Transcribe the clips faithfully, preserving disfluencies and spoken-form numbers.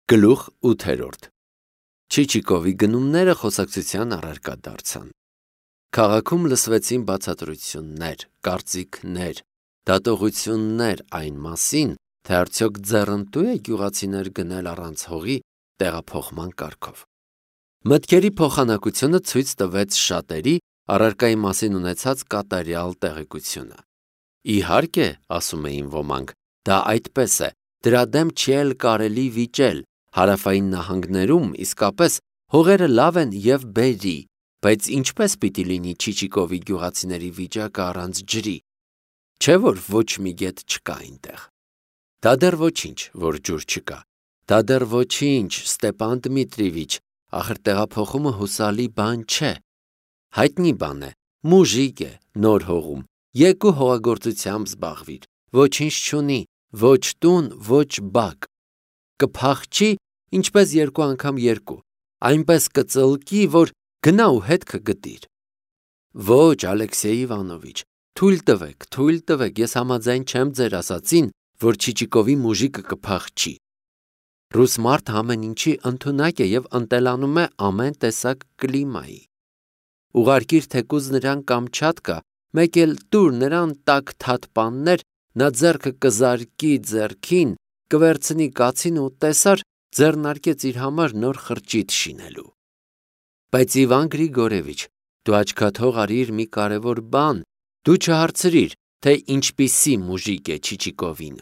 Գլուխ ութերորդ Չիչիկովի գնումները խոսակցության առարկա դարձան։ Քաղաքում լսվեցին բացատրություններ, կարծիքներ, դատողություններ այն մասին, թե արդյոք ձեռնտու է գյուղացիներ գնել առանց հողի տեղափոխման կարգով։ Մտքերի փոխանակությունը ցույց տվեց շատերի առարկայի մասին ունեցած կատարյալ տեղեկությունը։ Իհարկե, ասում էին ոմանք, դա այդպես է, դրա դեմ չի էլ կարելի վիճել, հարավային նահանգներում իսկապես հողերը լավ են և բերի, բայց ինչպես պիտի լինի Չիչիկովի գյուղացիների վիճակը առանց ջրի, չէ որ ոչ մի գետ չկա այնտեղ։ Դա դեռ ոչինչ, որ ջուր չկա, դա դեռ ոչինչ, Ստեպան Դմիտրիևիչ, ախր տեղափոխումը հուսալի բան չէ, հայտնի բան է, մուժիկ է, նոր հողում, եկու հողագործությամբ զբաղվիր, ոչինչ չունի, ոչ տուն, ոչ բակ, կփախչի, ինչպես երկու անգամ երկու, այնպես կծլկի, որ գնա ու հետքը գտիր։ Ոչ, Ալեքսեյ Իվանովիչ, թույլ տվեք, թույլ տվեք, ես համաձայն չեմ ձեր ասածին, որ Չիչիկովի մուժիկը կփախչի։ Ռուս մարդը ամեն ինչի ընդունակ է և ընտելանում է ամեն տեսակ կլիմայի։ Ուղարկիր թեկուզ նրան Կամչատկա, մեկ էլ տուր նրան տաք թաթպաններ, նա ձեռքը կզարկի ձեռքին, կվերցնի կացին ու տեսար, ձեռնարկեց իր համար նոր խրճիթ շինելու։ Բայց Իվան Գրիգորևիչ, դու աչքաթող արիր մի կարևոր բան, դու չհարցրիր, թե ինչպիսի մուժիկ է Չիչիկովինը։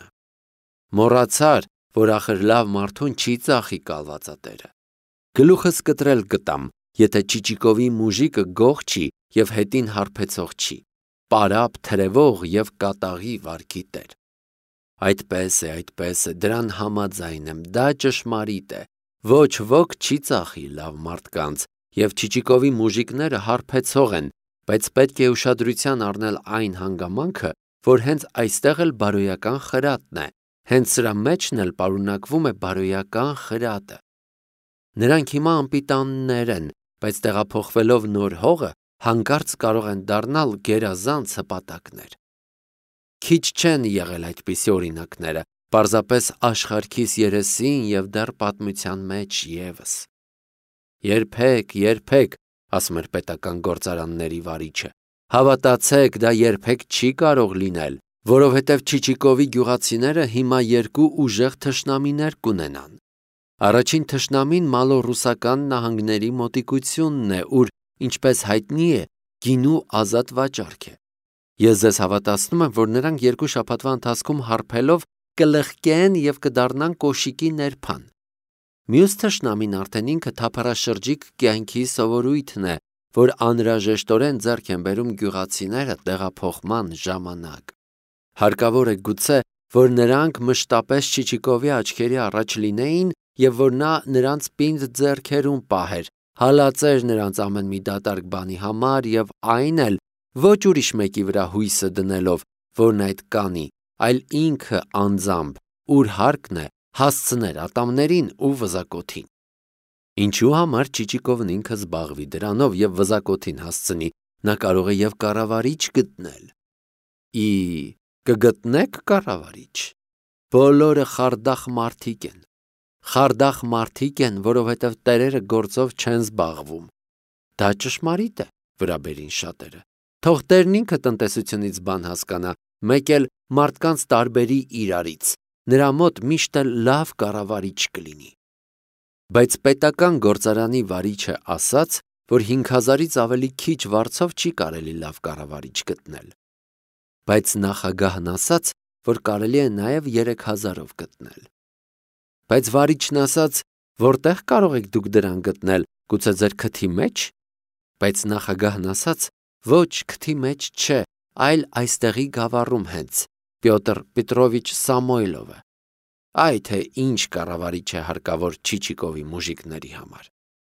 Մոռացար, որ ախր լավ մարդուն չի ծախի կալվածատերը։ Գլուխս կտրել կտամ, եթե Չիչիկովի մուժիկը գող չի և հետին հարբեցող չի, պարապ թրևող և կատաղի վարքի տեր։ Այդպես է, այդպես է, դրան համաձայն եմ, դա ճշմարիտ է, ոչ ոք չի ծախի լավ մարդկանց, և Չիչիկովի մուժիկները հարբեցող են, բայց պետք է ուշադրության առնել այն հանգամանքը, որ հենց այստեղ էլ բարոյական խրատն է, հենց սրա մեջն էլ պարունակվում է բարոյական խրատը։ Նրանք հիմա անպիտաններ են, բայց տեղափոխվելով նոր հողը, հանկարծ կարող են դառնալ գերազանց հպատակներ։ Քիչ չեն եղել այդպիսի օրինակները, պարզապես աշխարհքիս երեսին և դեռ պատմության մեջ ևս։ Երբեք, երբեք, ասում էր պետական գործարանների վարիչը, հավատացեք, դա երբեք չի կարող լինել, որովհետև Չիչիկովի գյուղացիները հիմա երկու ուժեղ թշնամիներ կունենան։ Առաջին թշնամին մալոռուսական նահանգների մոտիկությունն է, ուր, ինչպես հայտնի է, գինու ազատ վաճառք է։ Ես ձեզ հավատացնում եմ, որ նրանք երկու շաբաթվա ընթացքում հարբելով կլխկեն և կդառնան կոշիկի ներփան։ Մյուս թշնամին արդեն ինքը թափառաշրջիկ կյանքի սովորույթն է, որ անհրաժեշտորեն ձեռք են բերում գյուղացիները տեղափոխման ժամանակ։ Հարկավոր է գուցե, որ նրանք մշտապես Չիչիկովի աչքերի առաջ լինեին և որ նա նրանց պինդ ձեռքերում պահեր, հալածեր նրանց ամեն մի դատարկ բանի համար և այն էլ ոչ ուրիշ մեկի վրա հույսը դնելով, որն այդ կանի, այլ ինքը անձամբ, ուր հարկն է, հասցներ ատամներին ու վզակոթին։ Ինչու համար Չիչիկովն ինքը զբաղվի դրանով և վզակոթին հասցնի, նա կարող է և կառավարիչ գտնել։ Ի, կգտնեք կառավարիչ։ Բոլորը խարդախ մարդիկ են։ Խարդախ մարդիկ են, որովհետև տերերը գործով չեն զբաղվում։ Դա ճշմարիտ է, վրա բերին շատերը։ Թող տերն ինքը տնտեսությունից բան հասկանա, մեկ էլ մարդկանց տարբերի իրարից, նրա մոտ միշտ էլ լավ կառավարիչ կլինի։ Բայց պետական գործարանի վարիչը ասաց, որ հինգ հազարից ավելի քիչ վարձով չի կարելի լավ կառավարիչ գտնել։ Բայց նախագահն ասաց, որ կարելի է նաև երեք հազարով գտնել։ Բայց վարիչն ասաց, որտեղ կարող եք դուք դրան գտնել, գուցե ձեր քթի մեջ։ Բայց նախագահն ասաց, ոչ քթի մեջ չէ, այլ այստեղի գավառում հենց, Պյոտր Պետրովիչ Սամոյլովը։ Այ թե ինչ կառավարիչ է հարկավոր Չիչիկովի մուժիկների համար։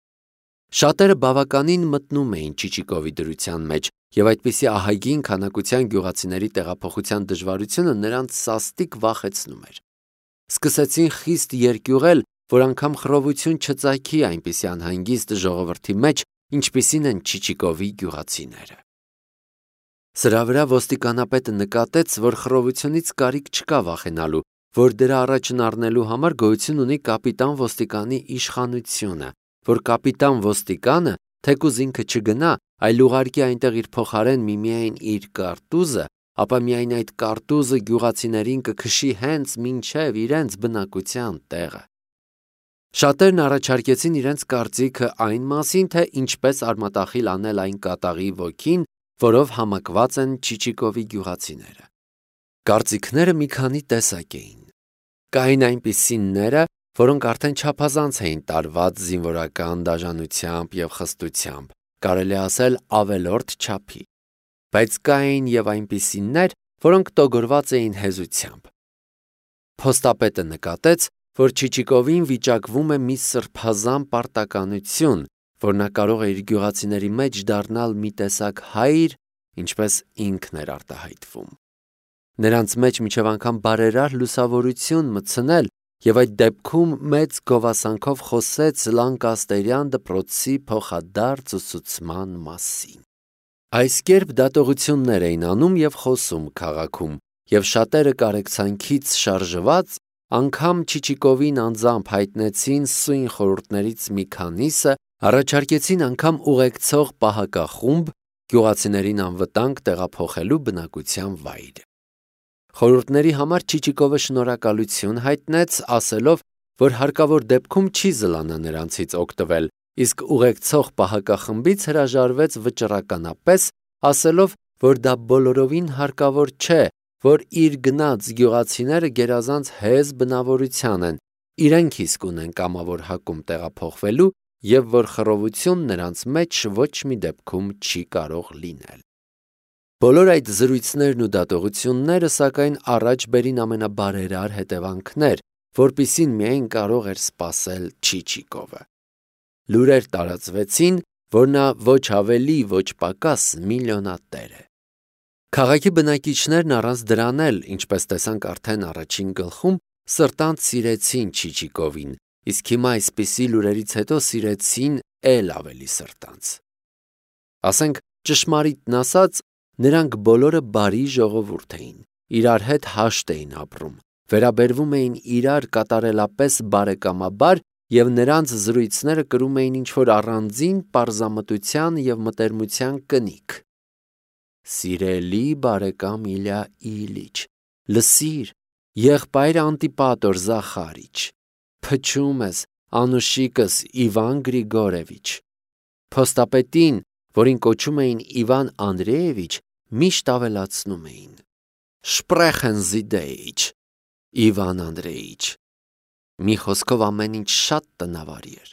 Շատերը բավականին մտնում էին Չիչիկովի դրության մեջ, և այդպիսի ահագին քանակության գյուղացիների տեղափոխության դժվարությունը նրանց սաստիկ վախեցնում էր։ Սկսեցին խիստ երկյուղել, որ անգամ խռովություն չծագի այնպիսի անհանգիստ ժողովրդի մեջ, ինչպիսին են Չիչիկովի գյուղացիները։ Սրա վրա ոստիկանապետը նկատեց, որ խռովությունից կարիք չկա վախենալու, որ դրա առաջն առնելու համար գոյություն ունի կապիտան ոստիկանի իշխանությունը, որ կապիտան ոստիկանը թեկուզ ինքը չգնա, այլ ուղարկի այնտեղ իր փոխարեն միմիայն իր կարտուզը, ապա միայն այդ կարտուզը գյուղացիներին կքշի հենց մինչև իրենց բնակության տեղը։ Շատերն առաջարկեցին իրենց կարծիքը այն մասին, թե ինչպես արմատախիլ անել այն կատաղի ոգին, որով համակված են Չիչիկովի գյուղացիները։ Կարծիքները մի քանի տեսակ էին։ Կային այնպիսիները, որոնք արդեն չափազանց էին տարված զինվորական դաժանությամբ և խստությամբ, կարելի ասել ավելորդ չափի, բայց կային և այնպիսիներ, որոնք տոգորված էին հեզությամբ։ Փոստապետը նկատեց, որ Չիչիկովին վիճակվում է մի սրբազան պարտականություն, որ նա կարող է իր գյուղացիների մեջ դառնալ մի տեսակ հայր, ինչպես ինքն էր արտահայտվում։ Նրանց մեջ մինչև անգամ բարերար լուսավորություն մտցնել և այդ դեպքում մեծ գովասանքով խոսեց Լանկաստերյան դպրոցի փոխադարձ ուսուցման մասին։ Այս կերպ դատողություններ էին անում և խոսում քաղաքում, և շատերը կարեկցանքից շարժված անգամ Չիչիկովին անձամբ հայտնեցին սույն խորհուրդներից մի քանիսը, առաջարկեցին անգամ ուղեկցող պահակախումբ գյուղացիներին անվտանգ տեղափոխելու բնակության վայր։ Խորհուրդների համար Չիչիկովը շնորհակալություն հայտնեց, ասելով, որ հարկավոր դեպքում չի զլանա նրանցից օգտվել, իսկ ուղեկցող պահակախմբից հրաժարվեց վճռականապես, ասելով, որ դա բոլորովին հարկավոր չէ, որ իր գնած գյուղացիները գերազանց հեզ բնավորության են, իրենք իսկ ունեն կամավոր հակում տեղափոխվելու և որ խռովություն նրանց մեջ ոչ մի դեպքում չի կարող լինել։ Բոլոր այդ զրույցներն ու դատողությունները սակայն առաջ բերին ամենաբարերար հետևանքներ, որպիսին միայն կարող էր սպասել Չիչիկովը։ Լուրեր տարածվեցին, որ նա ոչ ավելի, ոչ պակաս միլիոնատեր է։ Քաղաքի բնակիչներն առանց դրան էլ, ինչպես տեսանք արդեն առաջին գլխում, սրտանց սիրեցին Չիչիկովին, իսկ հիմա այսպիսի լուրերից հետո սիրեցին էլ ավելի սրտանց։ Ասենք ճշմարիտն ասած, նրանք բոլորը բարի ժողովուրդ էին, իրար հետ հաշտ էին ապրում, վերաբերվում էին իրար կատարելապես բարեկամաբար և նրանց զրույցները կրում էին ինչ-որ առանձին պարզամտության և մտերմության կնիք։ Սիրելի բարեկամ Իլյա Իլիչ, լսիր, եղբայր Անտիպատոր Զախարիչ, փչում ես, անուշիկս Իվան Գրիգորևիչ, փոստապետին, որին կոչում էին Իվան Անդրեևիչ, միշտ ավելացնում էին. Շպրեխեն զիդեիչ, Իվան Անդրեիչ, մի խոսքով ամեն ինչ շատ տնավարի էր։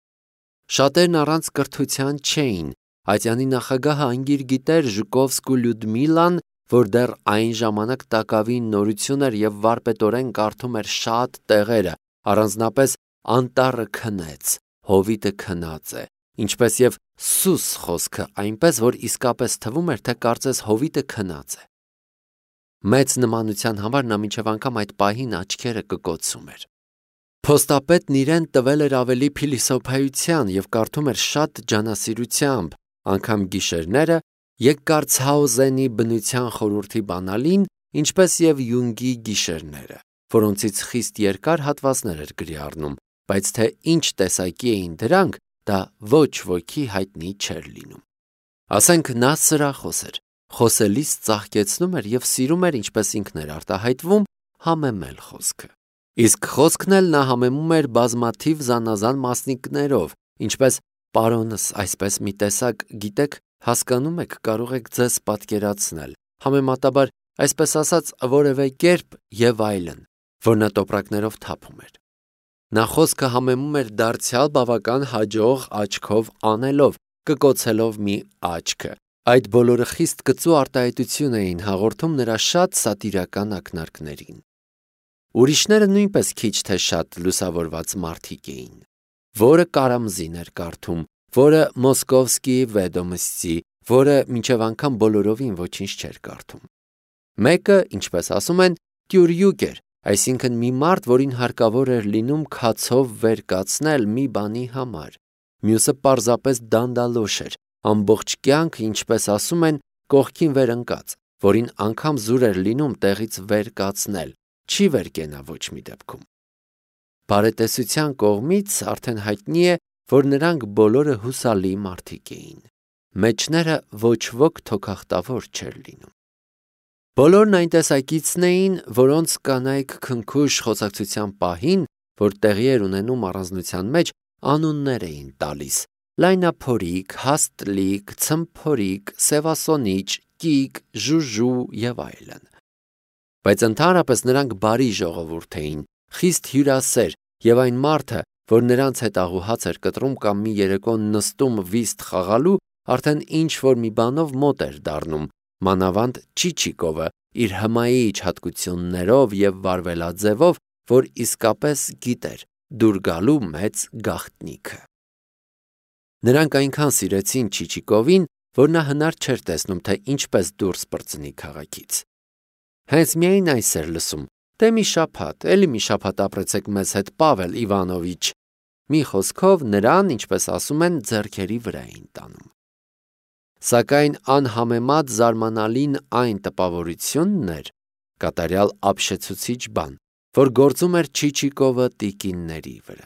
Շատերն առանց կրթության չէին, Ատյանի նախագահը անգիր գիտեր Ժուկովսկու Լյուդմիլան, որ դեռ այն ժամանակ տակավին նորություն էր և վարպետորեն կարդում էր շատ տեղերը, առանձնապես անտառը քնեց, հովիտը քնած է, ինչպես և սուս խոսքը այնպես, որ իսկապես թվում էր, թե կարծես հովիտը քնած է։ Մեծ նմանության համար նա մինչև անգամ այդ պահին աչքերը կկոցում էր։ Փոստապետն իրեն տվել էր ավելի փիլիսոփայության և կարդում էր շատ ջանասիրությամբ, անգամ գիշերները Եկկարծհաուզենի բնության խորհրդի բանալին, ինչպես և Յունգի գիշերները, որոնցից խիստ երկար հատվածներ էր գրի առնում, բայց թե ինչ տեսակի էին դրանք, դա ոչ ոքի հայտնի չէր լինում։ Ասենք նա սրախոս էր, խոսելիս ծաղկեցնում էր և սիրում էր, ինչպես ինքն էր արտահայտվում, համեմել խոսքը։ Իսկ խոսքն էլ նա համեմում էր բազմաթիվ զանազան մասնիկներով, ինչպես պարոնս այսպես մի տեսակ, գիտեք, հասկանում եք, կարող եք ձեզ պատկերացնել, համեմատաբար, այսպես ասած, որևէ կերպ և այլն, որ նա տոպրակներով թափում էր։ Նա խոսքը համեմում էր դարձյալ բավական հաջող աչքով անելով, կկոցելով մի աչքը։ Այդ բոլորը խիստ կծու արտահայտություն էին հաղորդում նրա շատ սատիրական ակնարկներին։ Ուրիշները նույնպես քիչ թե շատ լուսավորված մարդիկ էին, որը Կարամզին էր կարդում, որը Մոսկովսկի Վեդոմստի, որը մինչև անգամ բոլորովին ոչինչ չէր կարդում։ Մեկը, ինչպես ասում են, տյուրյուկ էր, այսինքն մի մարդ, որին հարկավոր էր լինում քացով վեր կացնել մի բանի համար։ Մյուսը պարզապես դանդալոշ էր, ամբողջ կյանք, ինչպես ասում են, կողքին վեր ընկած, որին անգամ զուր էր լինում տեղից վեր կացնել, չի վերկենա ոչ մի դեպքում։ Բարետեսության կողմից արդեն հայտնի է, որ նրանք բոլորը հուսալի մարդիկ էին։ Մեջները ոչ ոք թոքախտավոր չէր լինում։ Բոլորն այն տեսակիցն էին, որոնց կանայք քնքուշ խոսակցության պահին, որ տեղի էր ունենում առանձնության մեջ, անուններ էին տալիս. լայնափորիկ, հաստլիկ, ցմփորիկ, սևասոնիչ, կիկ, ժուժու եւ այլն։ Բայց ընդհանրապես նրանք բարի ժողովուրդ էին, խիստ հյուրասեր, եւ այն մարդը, որ նրանց հետ աղուհաց էր կտրում կամ մի երեկո նստում վիստ խաղալու, արդեն ինչ որ մի բանով մոտ էր դառնում, մանավանդ Չիչիկովը իր հմայիչ հատկություններով եւ վարվելաձևով, որ իսկապես գիտեր դուր գալու մեծ գաղտնիքը։ Նրանք այնքան սիրեցին Չիչիկովին, որ նա հնար չէր տեսնում, թե ինչպես դուրս պրծնի քաղաքից։ Հենց միայն այս էր լսում. «Դե մի շաբաթ, էլի մի շաբաթ ապրեցեք մեզ հետ, Պավել Իվանովիչ»։ Մի խոսքով նրան, ինչպես ասում են, ձեռքերի վրա էին տանում։ Սակայն անհամեմատ զարմանալին այն տպավորությունն էր, կատարյալ ապշեցուցիչ բան, որ գործում էր Չիչիկովը տիկինների վրա։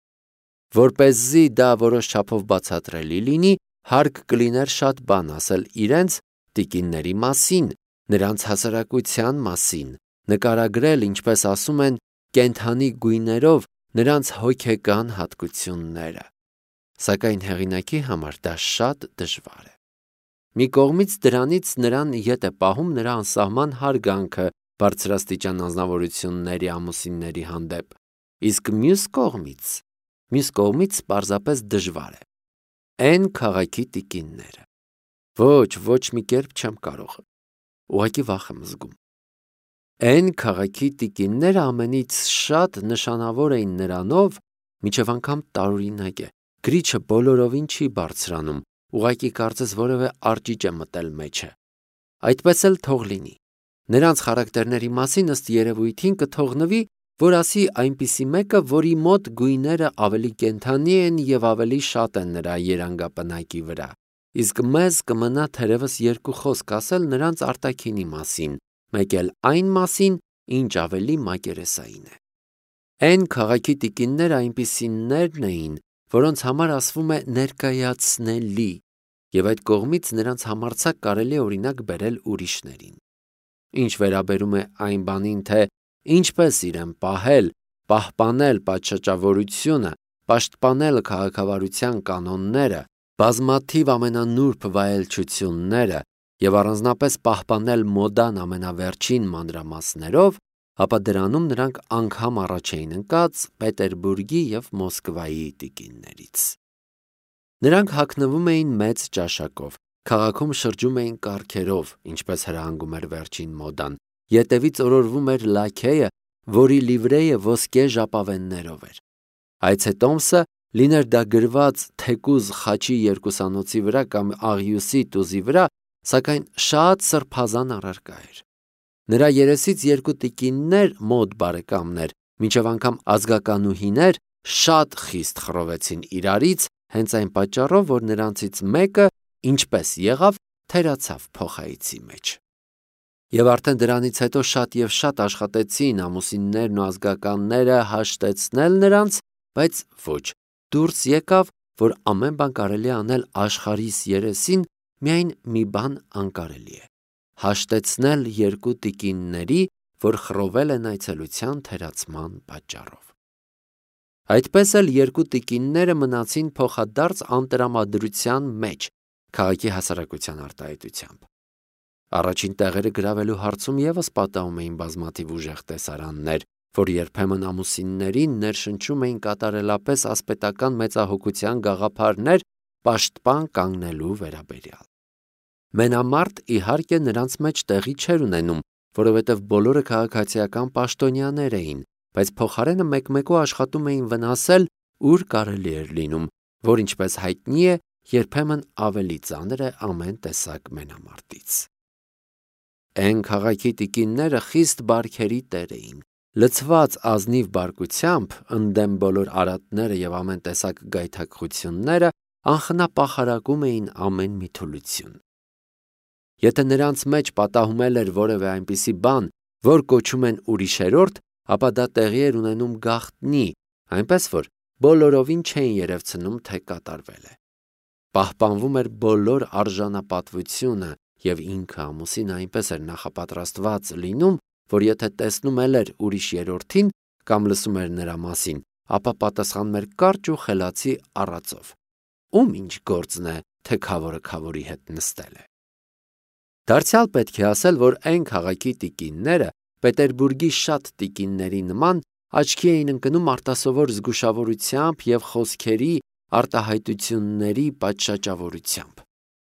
Որպեսզի դա որոշ չափով բացատրելի լինի, հարկ կլիներ շատ բան ասել իրենց տիկինների մասին, նրանց հասարակության մասին, նկարագրել, ինչպես ասում են, կենդանի գույներով նրանց հոգեկան հատկությունները։ Սակայն հեղինակի համար դա շատ դժվար է։ Մի կողմից դրանից նրան ետ է պահում նրա անսահման հարգանքը բարձրաստիճան անձնավորությունների ամուսինների հանդեպ, իսկ մյուս կողմից, մյուս կողմից պարզապես դժվար է։ Էն քաղաքի տիկինները։ Ոչ, ոչ մի կերպ չեմ կարող։ Ուղղակի վախ եմ զգում։ Էն քաղաքի տիկինները ամենից շատ նշանավոր էին նրանով, մինչև անգամ տարօրինակ է, գրիչը բոլորովին չի բարձրանում, ուղղակի կարծես որևէ արճիճ է մտել մեջը։ Այդպես էլ թող լինի։ Նրանց խարակտերների մասին ըստ երևույթին կթողնվի, որ ասի այնպիսի մեկը, որի մոտ գույները ավելի կենդանի են եւ ավելի շատ են նրա երանգապնակի վրա, իսկ մեզ կմնա թերևս երկու խոսք ասել նրանց արտաքինի մասին, մեկ էլ այն մասին, ինչ ավելի մակերեսային է։ Էն քաղաքի տիկինները այնպիսիներն էին, որոնց համար ասվում է ներկայացնելի, եւ այդ կողմից նրանց համարձակ կարելի է օրինակ բերել ուրիշներին։ Ինչ վերաբերում է այն բանին, թե ինչպես իրեն պահել, պահպանել պատշաճավորությունը, պաշտպանել քաղաքավարության կանոնները, բազմաթիվ ամենանուրբ վայելչությունները եւ առանձնապես պահպանել մոդան ամենավերջին մանրամասներով, ապա դրանում նրանք անգամ առաջ էին ընկած Պետերբուրգի եւ Մոսկվայի տիկիններից։ Նրանք հագնվում էին մեծ ճաշակով, քաղաքում շրջում էին կառքերով, ինչպես հրահանգում էր վերջին մոդան, ետևից օրորվում էր լաքեյը, որի լիվրեյը ոսկե ժապավեններով էր։ Այցետոմսը, լիներ դա գրված թեկուզ խաչի երկուսանոցի վրա կամ աղյուսի տուզի վրա, սակայն շատ սրբազան առարկա էր։ Նրա երեսից երկու տիկիններ, մոդ բարեկամներ, մինչև անգամ ազգականուհիներ, շատ խիստ խռովեցին իրարից, հենց այն պատճառով, որ նրանցից մեկը, ինչպես եղավ, թերացավ փոխայցի մեջ։ Եվ արդեն դրանից հետո շատ եւ շատ աշխատեցին ամուսիններն ու ազգականները հաշտեցնել նրանց, բայց ոչ, դուրս եկավ, որ ամեն բան կարելի է անել աշխարհիս երեսին, միայն մի բան անկարելի է՝ հաշտեցնել երկու տիկինների, որ խռովել են այցելության թերացման պատճառով։ Այդպես էլ երկու տիկինները մնացին փոխադարձ անտրամադրության մեջ քաղաքի հասարակության արտահայտությամբ։ Առաջին տեղերը գրավելու հարցում եւս պատահում էին բազմաթիվ ուժեղ տեսարաններ, որ երբեմն ամուսիններին ներշնչում էին կատարելապես ասպետական մեծահոգության գաղափարներ պաշտպան կանգնելու վերաբերյալ։ Մենամարտ իհարկե նրանց մեջ տեղի չէր ունենում, որովհետև բոլորը քաղաքացիական պաշտոնյաներ էին, բայց փոխարենը մեկ-մեկու աշխատում էին վնասել, ուր կարելի էր լինում, որ ինչպես հայտնի է, երբեմն ավելի ծանր է ամեն տեսակ մենամարտից։ Էն քաղաքի տիկինները խիստ բարքերի տեր էին, լցված ազնիվ բարկությամբ, ընդդեմ բոլոր արատները եւ ամեն տեսակ գայթակղությունները, անխնա պախարակում էին ամեն մի թուլություն։ Եթե նրանց մեջ պատահում էր որևէ այնպիսի բան, որ կոչում են ուրիշերորդ, ապա դա տեղի էր ունենում գաղտնի, այնպես որ բոլորովին չէին երևցնում, թե կատարվել է։ Պահպանվում էր բոլոր արժանապատվությունը և ինքը ամուսինը այնպես էր նախապատրաստված լինում, որ եթե տեսնում էլ էր ուրիշ երրորդին կամ լսում էր նրա մասին, ապա պատասխանում էր կարճ ու խելացի առածով. ում ինչ գործն է, թե քավորը քավորի հետ նստել է։ Դարձյալ պետք է ասել, որ այն քաղաքի տիկինները Պետերբուրգի շատ տիկինների նման աչքի էին ընկնում արտասովոր զգուշավորությամբ և խոսքերի արտահայտությունների պատշաճավորությամբ։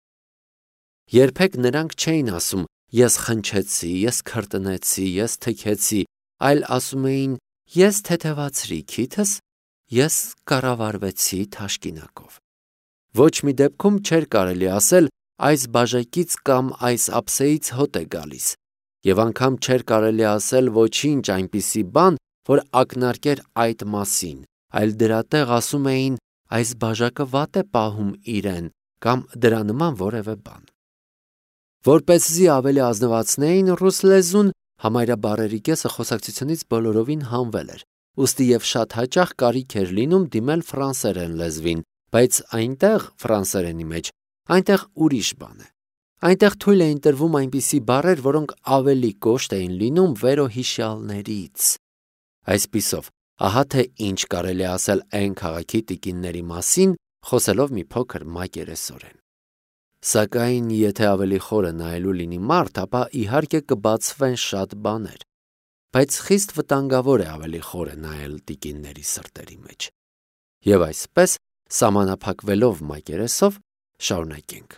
Երբեք նրանք չէին ասում «ես խնչեցի, ես քրտնեցի, ես թքեցի», այլ ասում էին «ես թեթևացրի քիթս, ես կառավարվեցի թաշկինակով»։ Ոչ մի դեպքում չէր կարելի ասել «այս բաժակից կամ այս ափսեից հոտ է գալիս», և անգամ չէր կարելի ասել ոչինչ այնպիսի բան, որ ակնարկեր այդ մասին, այլ դրա տեղ ասում էին «այս բաժակը վատ է պահում իրեն» կամ դրա նման որևէ բան։ Որպեսզի ավելի ազնվացնեին ռուս լեզուն, համարյա բառերի կեսը խոսակցությունից բոլորովին հանվել էր, ուստի և շատ հաճախ կարիք էր լինում դիմել ֆրանսերեն լեզվին, բայց այնտեղ ֆրանսերենի մեջ այնտեղ ուրիշ բան է։ Այնտեղ թույլ էին տրվում այնպիսի բառեր, որոնք ավելի կոշտ էին լինում վերոհիշյալներից։ Այսպիսով, ահա թե ինչ կարելի է ասել այն քաղաքի տիկինների մասին, խոսելով մի փոքր մակերեսորեն։ Սակայն եթե ավելի խորը նայելու լինի մարդ, ապա իհարկե կբացվեն շատ բաներ, բայց խիստ վտանգավոր է ավելի խորը նայել տիկինների սրտերի մեջ։ Եվ այսպես, սահմանափակվելով մակերեսով, շարունակենք։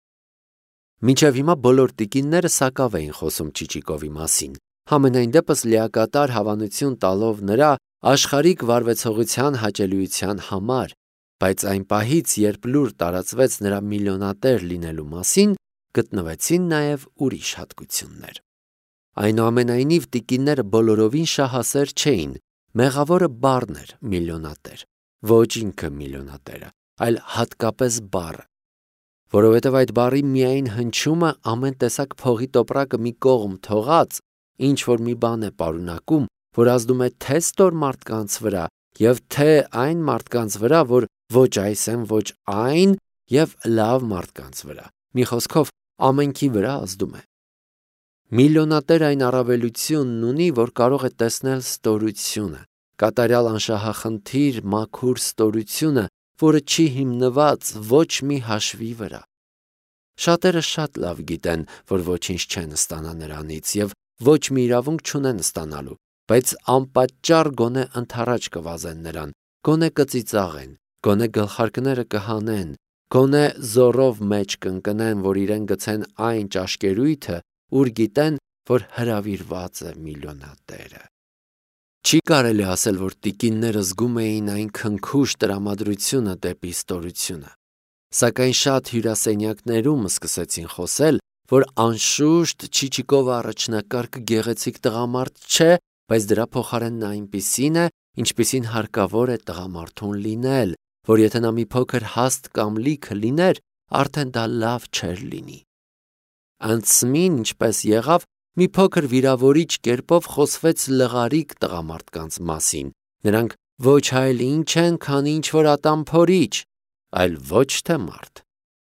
Մինչև հիմա բոլոր տիկինները սակավ էին խոսում Չիչիկովի մասին, համենայն դեպս լիակատար հավանություն տալով նրա աշխարհիկ վարվեցողության հաճելիության համար, բայց այն պահից, երբ լուր տարածվեց նրա միլիոնատեր լինելու մասին, գտնվեցին նաև ուրիշ հատկություններ։ Այնուամենայնիվ տիկինները բոլորովին շահասեր չէին, մեղավորը բառն էր միլիոնատեր, ոչ ինքը միլիոնատերը, այլ հատկապես բառը, որովհետև այդ բառի միայն հնչյումը ամեն տեսակ փողի տոպրակը մի կողմ թողած, ինչ որ մի բան է պարունակում, որ ազդում է թե ստոր մարդկանց վրա և թե այն մարդկանց վրա, որ ոչ այս են, ոչ այն և լավ մարդկանց վրա, մի խոսքով ամենքի վրա ազդում է։ Միլիոնատերը այն առավելությունն ունի, որ կարող է տեսնել ստորությունը, կատարյալ անշահախնդիր մաքուր ստորությունը, որը չի հիմնված ոչ մի հաշվի վրա։ Շատերը շատ լավ գիտեն, որ ոչինչ չեն ստանա նրանից և ոչ մի իրավունք չունեն ստանալու, բայց անպատճառ գոնե ընդառաջ կվազեն նրան, գոնե կծիծաղեն, գոնե գլխարկները կհանեն, գոնե զոռով մեջ կընկնեն, որ իրեն գցեն այն ճաշկերույթը, ուր գիտեն, որ հրավիրված է միլիոնատերը։ Չի կարելի ասել, որ տիկինները զգում էին այն քնքուշ տրամադրությունը դեպի ստորությունը, սակայն շատ հյուրասենյակներում սկսեցին խոսել, որ անշուշտ Չիչիկովը առաջնակարգ գեղեցիկ տղամարդ չէ, բայց դրա փոխարեն նա այնպիսին է, ինչպիսին հարկավոր է տղամարդուն լինել, որ եթե նա մի փոքր հաստ կամ լիքը լիներ, արդեն դա լավ չէր լինի։ Անցմին, ինչպես եղավ, մի փոքր վիրավորիչ կերպով խոսվեց լղարիկ տղամարդկանց մասին, նրանք ոչ այլ ինչ են, քան ինչ-որ ատամփորիչ, այլ ոչ թե մարդ։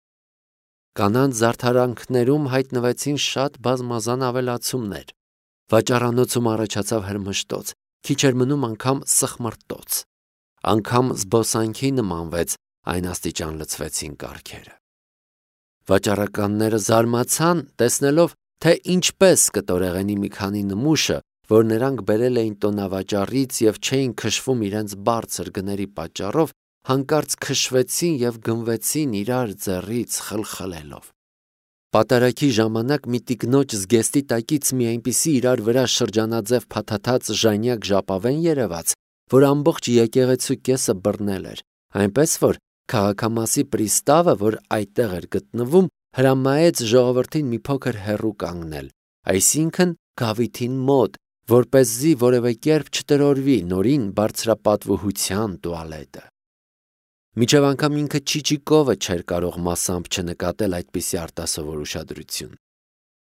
Կանանց զարդարանքներում հայտնվեցին շատ բազմազան ավելացումներ։ Վաճառանոցում առաջացավ հրմշտոց, քիչ էր մնում անգամ սխմռտոց, անգամ զբոսանքի նմանվեց, այն աստիճան լցվեցին կառքերը։ Վաճառականները զարմացան, տեսնելով, թե ինչպես կտորեղենի մի քանի նմուշը, որ նրանք բերել էին տոնավաճառից և չէին քշվում իրենց բարձր գների պատճառով, հանկարծ քշվեցին և գնվեցին իրար ձեռից խլխլելով։ Պատարագի ժամանակ մի տիկնոջ զգեստի տակից մի այնպիսի իրար վրա շրջանաձև փաթաթած ժանյակ ժապավեն երևաց, որ ամբողջ եկեղեցու կեսը բռնել էր, այնպես որ քաղաքամասի պրիստավը, որ այդտեղ էր գտնվում, հրամայեց ժողովրդին մի փոքր հեռու կանգնել, այսինքն գավիթին մոտ, որպեսզի որևէ կերպ չտրորվի նորին բարձրապատվոհության տուալետը։ Մինչև անգամ ինքը Չիչիկովը չէր կարող մասամբ չնկատել այդպիսի արտասովոր ուշադրություն։